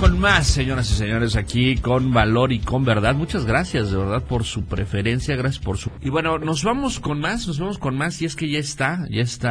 con más, señoras y señores, aquí con Valor y con Verdad. Muchas gracias, de verdad, por su preferencia, gracias por su... Y bueno, nos vamos con más, y es que ya está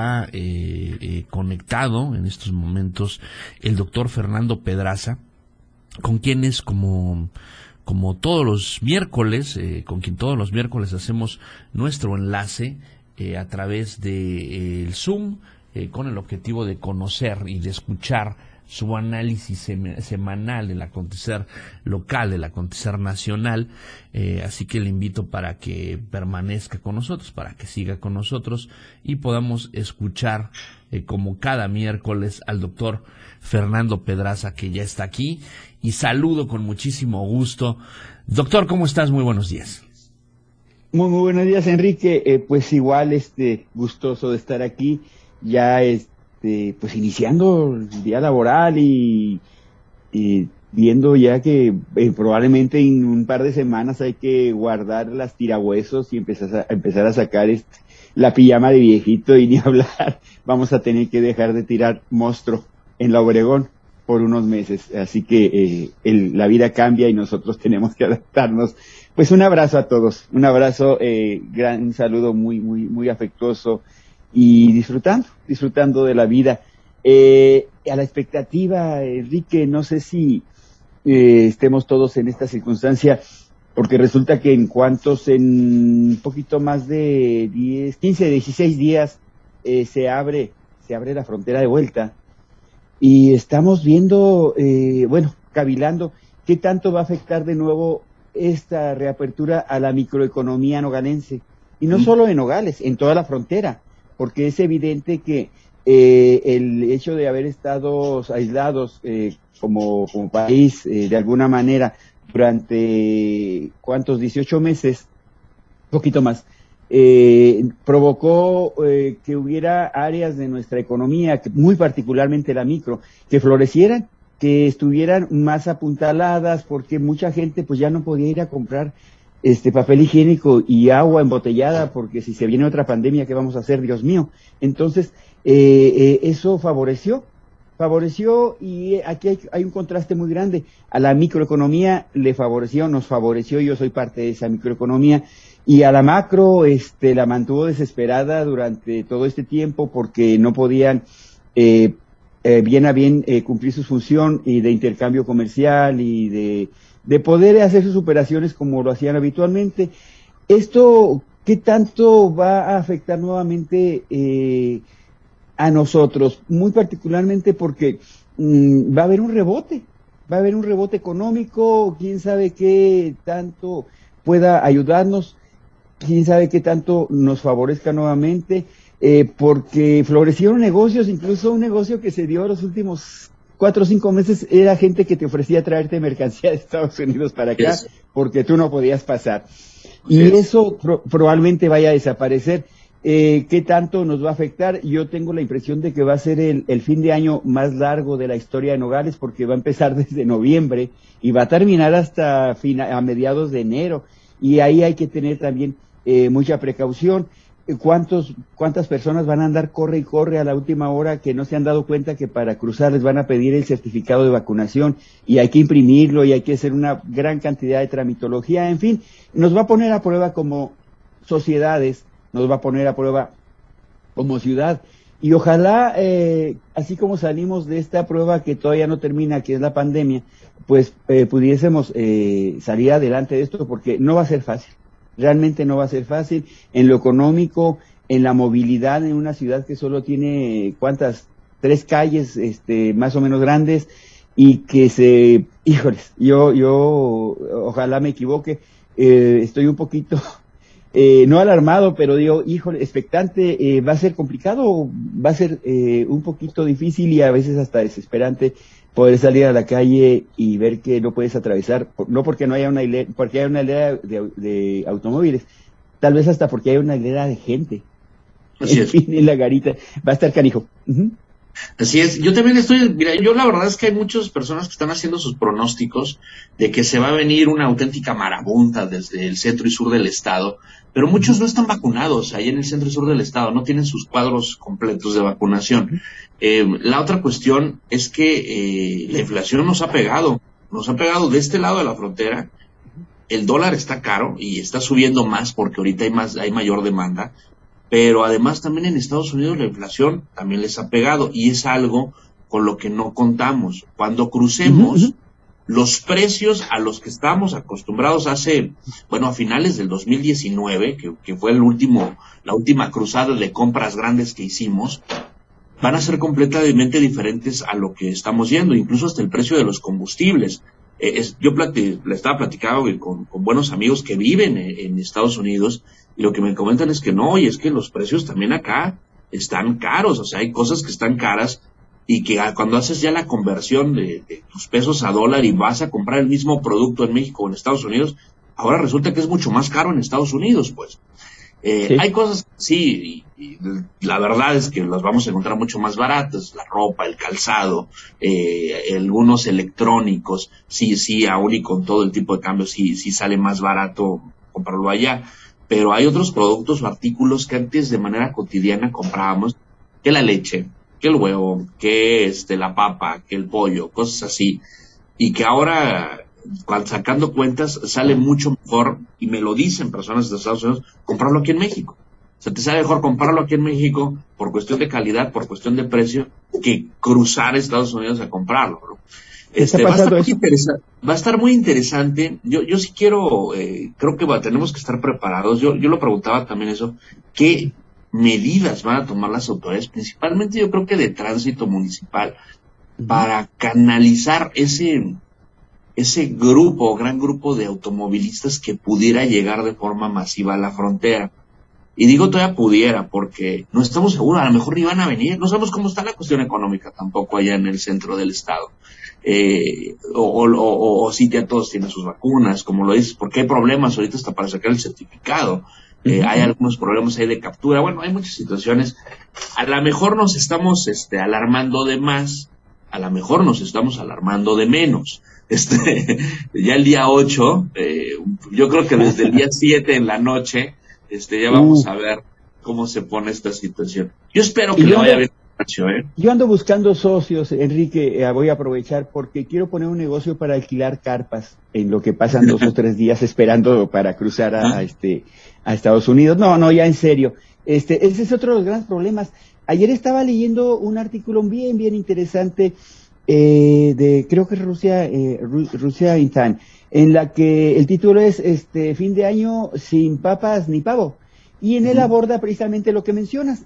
conectado en estos momentos el doctor Fernando Pedraza, con quien es como todos los miércoles, con quien todos los miércoles hacemos nuestro enlace a través de el Zoom, con el objetivo de conocer y de escuchar su análisis semanal del acontecer local, del acontecer nacional, así que le invito para que permanezca con nosotros, para que siga con nosotros y podamos escuchar como cada miércoles al doctor Fernando Pedraza, que ya está aquí, y saludo con muchísimo gusto. Doctor, ¿cómo estás? Muy buenos días. Muy buenos días, Enrique. Pues igual, gustoso de estar aquí, ya pues iniciando el día laboral y viendo ya que probablemente en un par de semanas hay que guardar las tirahuesos y empezar a sacar la pijama de viejito, y ni hablar, vamos a tener que dejar de tirar monstruo en la Obregón por unos meses, así que la vida cambia y nosotros tenemos que adaptarnos. Pues un abrazo a todos, un abrazo, un saludo muy, muy, muy afectuoso, y disfrutando de la vida. A la expectativa, Enrique, no sé si estemos todos en esta circunstancia, porque resulta que en un poquito más de 15, 16 días se abre la frontera de vuelta, y estamos viendo, cavilando, qué tanto va a afectar de nuevo esta reapertura a la microeconomía nogalense, y no solo en Nogales, en toda la frontera, porque es evidente que el hecho de haber estado aislados como país, de alguna manera, durante, ¿cuántos? 18 meses, poquito más, provocó que hubiera áreas de nuestra economía, muy particularmente la micro, que florecieran, que estuvieran más apuntaladas, porque mucha gente pues ya no podía ir a comprar papel higiénico y agua embotellada, porque si se viene otra pandemia, ¿qué vamos a hacer, Dios mío? Entonces, eso favoreció, y aquí hay un contraste muy grande. A la microeconomía nos favoreció, yo soy parte de esa microeconomía, y a la macro, la mantuvo desesperada durante todo este tiempo, porque no podían bien a bien cumplir su función y de intercambio comercial y de poder hacer sus operaciones como lo hacían habitualmente. ¿Esto qué tanto va a afectar nuevamente a nosotros? Muy particularmente porque va a haber un rebote económico, quién sabe qué tanto pueda ayudarnos, quién sabe qué tanto nos favorezca nuevamente, porque florecieron negocios, incluso un negocio que se dio los últimos 4 o 5 meses era gente que te ofrecía traerte mercancía de Estados Unidos para acá, porque tú no podías pasar. Y eso probablemente vaya a desaparecer. ¿Qué tanto nos va a afectar? Yo tengo la impresión de que va a ser el fin de año más largo de la historia de Nogales, porque va a empezar desde noviembre y va a terminar hasta a mediados de enero. Y ahí hay que tener también mucha precaución. ¿Cuántas personas van a andar corre y corre a la última hora, que no se han dado cuenta que para cruzar les van a pedir el certificado de vacunación y hay que imprimirlo y hay que hacer una gran cantidad de tramitología? En fin, nos va a poner a prueba como sociedades, nos va a poner a prueba como ciudad, y ojalá, así como salimos de esta prueba que todavía no termina, que es la pandemia, pues pudiésemos salir adelante de esto, porque no va a ser fácil. Realmente no va a ser fácil en lo económico, en la movilidad, en una ciudad que solo tiene, ¿cuántas? 3 calles, más o menos grandes, y que híjoles, yo ojalá me equivoque, estoy un poquito, no alarmado, pero digo, híjole, expectante. Va a ser complicado, va a ser un poquito difícil y a veces hasta desesperante poder salir a la calle y ver que no puedes atravesar, no porque no haya porque hay una hilera de automóviles, tal vez hasta porque hay una hilera de gente. Así en fin, en la garita, va a estar canijo. Así es, yo también mira, yo la verdad es que hay muchas personas que están haciendo sus pronósticos de que se va a venir una auténtica marabunta desde el centro y sur del estado, pero muchos no están vacunados ahí en el centro y sur del estado, no tienen sus cuadros completos de vacunación. La otra cuestión es que la inflación nos ha pegado de este lado de la frontera. El dólar está caro y está subiendo más porque ahorita hay mayor demanda, pero además también en Estados Unidos la inflación también les ha pegado y es algo con lo que no contamos. Cuando crucemos los precios a los que estábamos acostumbrados a finales del 2019, que fue la última cruzada de compras grandes que hicimos, van a ser completamente diferentes a lo que estamos yendo, incluso hasta el precio de los combustibles. Yo le estaba platicando con buenos amigos que viven en Estados Unidos y lo que me comentan es que no, y es que los precios también acá están caros, o sea, hay cosas que están caras y que cuando haces ya la conversión de tus pesos a dólar y vas a comprar el mismo producto en México o en Estados Unidos, ahora resulta que es mucho más caro en Estados Unidos, pues. Sí. Hay cosas, sí, y la verdad es que las vamos a encontrar mucho más baratas, la ropa, el calzado, algunos electrónicos, sí, aún y con todo el tipo de cambio, sí sale más barato comprarlo allá, pero hay otros productos o artículos que antes de manera cotidiana comprábamos, que la leche, que el huevo, que la papa, que el pollo, cosas así, y que ahora sacando cuentas, sale mucho mejor, y me lo dicen personas de Estados Unidos, comprarlo aquí en México. O sea, te sale mejor comprarlo aquí en México por cuestión de calidad, por cuestión de precio, que cruzar a Estados Unidos a comprarlo, ¿no? Va a estar muy interesante. Yo sí quiero, creo que tenemos que estar preparados. Yo lo preguntaba también eso, ¿qué medidas van a tomar las autoridades? Principalmente yo creo que de tránsito municipal, para canalizar ese gran grupo de automovilistas que pudiera llegar de forma masiva a la frontera. Y digo todavía pudiera, porque no estamos seguros, a lo mejor ni van a venir, no sabemos cómo está la cuestión económica tampoco allá en el centro del estado. O si ya todos tienen sus vacunas, como lo dices, porque hay problemas ahorita hasta para sacar el certificado. Hay algunos problemas ahí de captura, bueno, hay muchas situaciones. A lo mejor nos estamos alarmando de más, a lo mejor nos estamos alarmando de menos. Ya el día 8, yo creo que desde el día 7 en la noche, ya vamos a ver cómo se pone esta situación. Yo espero que le vaya bien. Yo ando buscando socios, Enrique, voy a aprovechar porque quiero poner un negocio para alquilar carpas en lo que pasan 2 o 3 días esperando para cruzar a Estados Unidos. No, ya en serio. Ese es otro de los grandes problemas. Ayer estaba leyendo un artículo bien interesante creo que es Rusia in Time, en la que el título es fin de año sin papas ni pavo, y en él aborda precisamente lo que mencionas,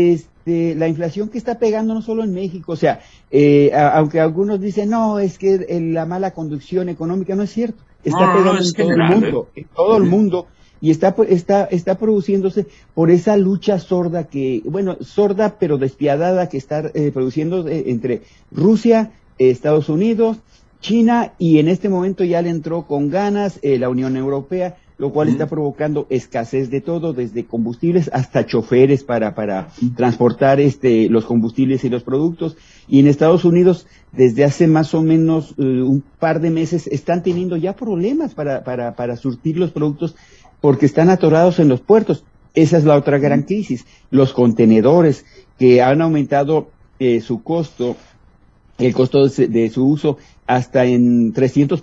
la inflación que está pegando no solo en México, o sea, aunque algunos dicen no, es que la mala conducción económica, no es cierto, está pegando en todo el mundo, en todo el mundo. Y está produciéndose por esa lucha sorda sorda pero despiadada que está produciendo entre Rusia, Estados Unidos, China, y en este momento ya le entró con ganas la Unión Europea, lo cual está provocando escasez de todo, desde combustibles hasta choferes para transportar los combustibles y los productos. Y en Estados Unidos, desde hace más o menos un par de meses, están teniendo ya problemas para surtir los productos, porque están atorados en los puertos. Esa es la otra gran crisis. Los contenedores, que han aumentado su costo, el costo de su uso, hasta en 300%,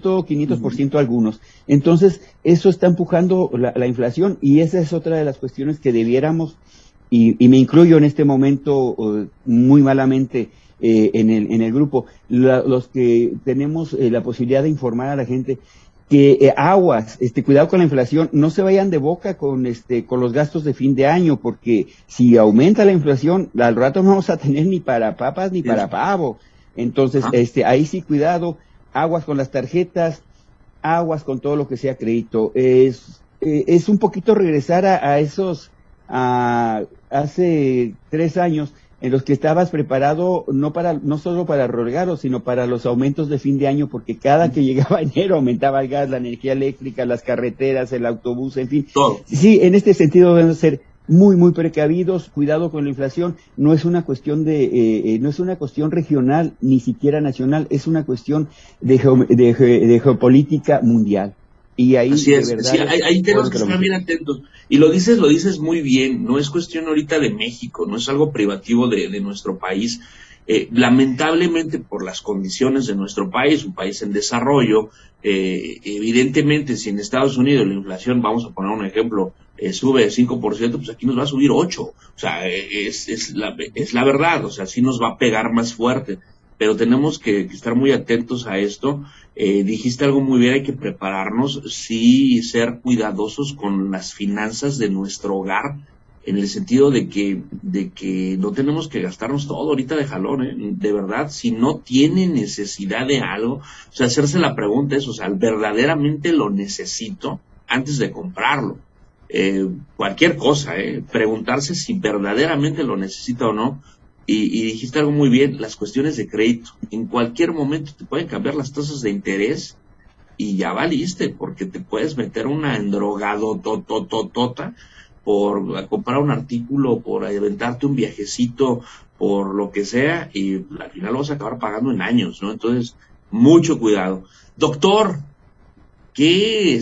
500% algunos. Entonces, eso está empujando la inflación, y esa es otra de las cuestiones que debiéramos, y me incluyo en este momento muy malamente en el grupo, los que tenemos la posibilidad de informar a la gente, que aguas, cuidado con la inflación, no se vayan de boca con los gastos de fin de año, porque si aumenta la inflación, al rato no vamos a tener ni para papas ni para pavo. Entonces, ahí sí cuidado, aguas con las tarjetas, aguas con todo lo que sea crédito. Es un poquito regresar a esos, hace 3 años, en los que estabas preparado no solo para regalos, sino para los aumentos de fin de año, porque cada que llegaba enero aumentaba el gas, la energía eléctrica, las carreteras, el autobús, en fin. Todo. Sí, en este sentido debemos ser muy, muy precavidos, cuidado con la inflación. No es una cuestión no es una cuestión regional, ni siquiera nacional, es una cuestión de geopolítica mundial. Y ahí, así es, de verdad, sí, ahí tenemos que estar bien atentos. Y lo dices muy bien, no es cuestión ahorita de México, no es algo privativo de nuestro país. Lamentablemente, por las condiciones de nuestro país, un país en desarrollo, evidentemente, si en Estados Unidos la inflación, vamos a poner un ejemplo, sube 5%, pues aquí nos va a subir 8%. O sea, es la verdad, o sea, sí nos va a pegar más fuerte. Pero tenemos que estar muy atentos a esto. Dijiste algo muy bien, hay que prepararnos, sí, ser cuidadosos con las finanzas de nuestro hogar, en el sentido de que no tenemos que gastarnos todo ahorita de jalón, de verdad, si no tiene necesidad de algo, o sea, hacerse la pregunta es, o sea, ¿verdaderamente lo necesito antes de comprarlo? Cualquier cosa, preguntarse si verdaderamente lo necesita o no. Y dijiste algo muy bien, las cuestiones de crédito. En cualquier momento te pueden cambiar las tasas de interés y ya valiste, porque te puedes meter una endrogadotototota por comprar un artículo, por aventarte un viajecito, por lo que sea, y al final lo vas a acabar pagando en años, ¿no? Entonces, mucho cuidado. Doctor, ¿qué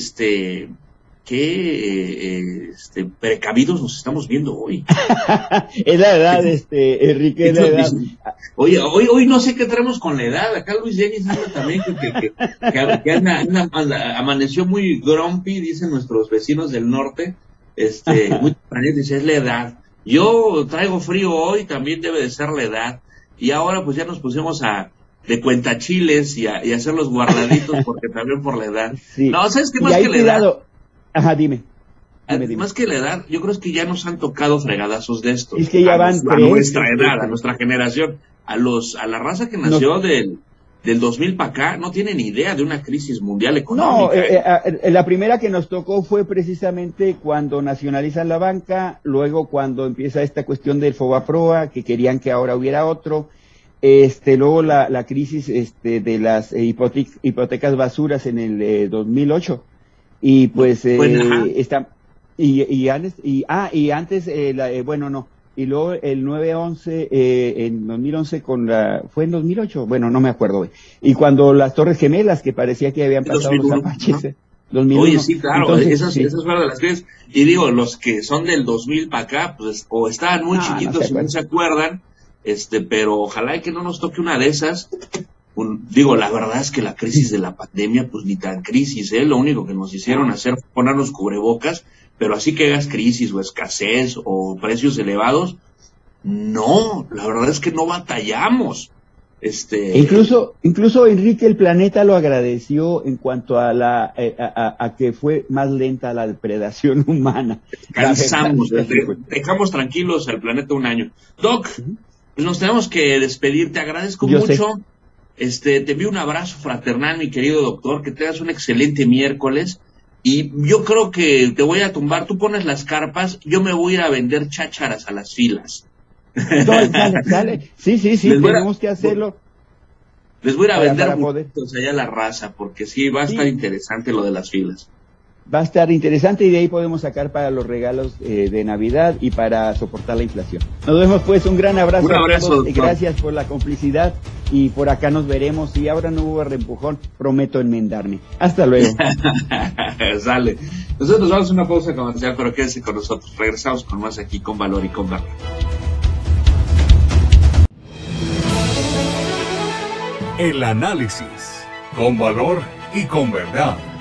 precavidos nos estamos viendo hoy? Es la edad, Enrique, es la edad. Oye, hoy no sé qué traemos con la edad. Acá Luis Denis anda también que amaneció muy grumpy, dicen nuestros vecinos del norte. Muy temprano, dice, es la edad. Yo traigo frío hoy, también debe de ser la edad. Y ahora pues ya nos pusimos de cuentachiles y a hacer los guardaditos porque también por la edad. Sí. No, ¿sabes qué más que la edad? Ajá, dime. Más que la edad, yo creo que ya nos han tocado fregadazos de estos. Es que ya van a nuestra edad, a nuestra generación, a la raza que nació del 2000 para acá, no tienen idea de una crisis mundial económica. No, la primera que nos tocó fue precisamente cuando nacionalizan la banca, luego cuando empieza esta cuestión del Fobaproa, que querían que ahora hubiera otro, luego la crisis de las hipotecas basuras en el 2008. Y pues y luego el 9/11 en 2011 fue en 2008, bueno, no me acuerdo, y cuando las Torres Gemelas, que parecía que habían pasado 2001, los apaches, 2001. Oye, sí, claro. Entonces, esas fueron de las crisis, y digo, los que son del 2000 para acá, pues, o estaban muy chiquitos y no se acuerdan, pero ojalá que no nos toque una de esas. La verdad es que la crisis de la pandemia, pues ni tan crisis, lo único que nos hicieron hacer fue ponernos cubrebocas, pero así que hagas crisis o escasez o precios elevados, no, la verdad es que no batallamos. Incluso Enrique, el planeta lo agradeció en cuanto a que fue más lenta la depredación humana. Cansamos, dejamos tranquilos al planeta un año. Doc, pues nos tenemos que despedir, te agradezco mucho. Te envío un abrazo fraternal, mi querido doctor, que tengas un excelente miércoles, y yo creo que te voy a tumbar, tú pones las carpas, yo me voy a ir a vender chácharas a las filas. Dale. Sí, tenemos que hacerlo. Les voy a ir a vender muchos allá a la raza, porque sí, va a estar interesante lo de las filas. Va a estar interesante y de ahí podemos sacar para los regalos de Navidad y para soportar la inflación. Nos vemos pues, un gran abrazo. Un abrazo, a todos, gracias por la complicidad y por acá nos veremos. Si ahora no hubo reempujón, prometo enmendarme. Hasta luego. Sale. Nosotros nos vamos a una pausa comercial, pero quédense con nosotros. Regresamos con más aquí con Valor y con Verdad. El análisis con Valor y con Verdad.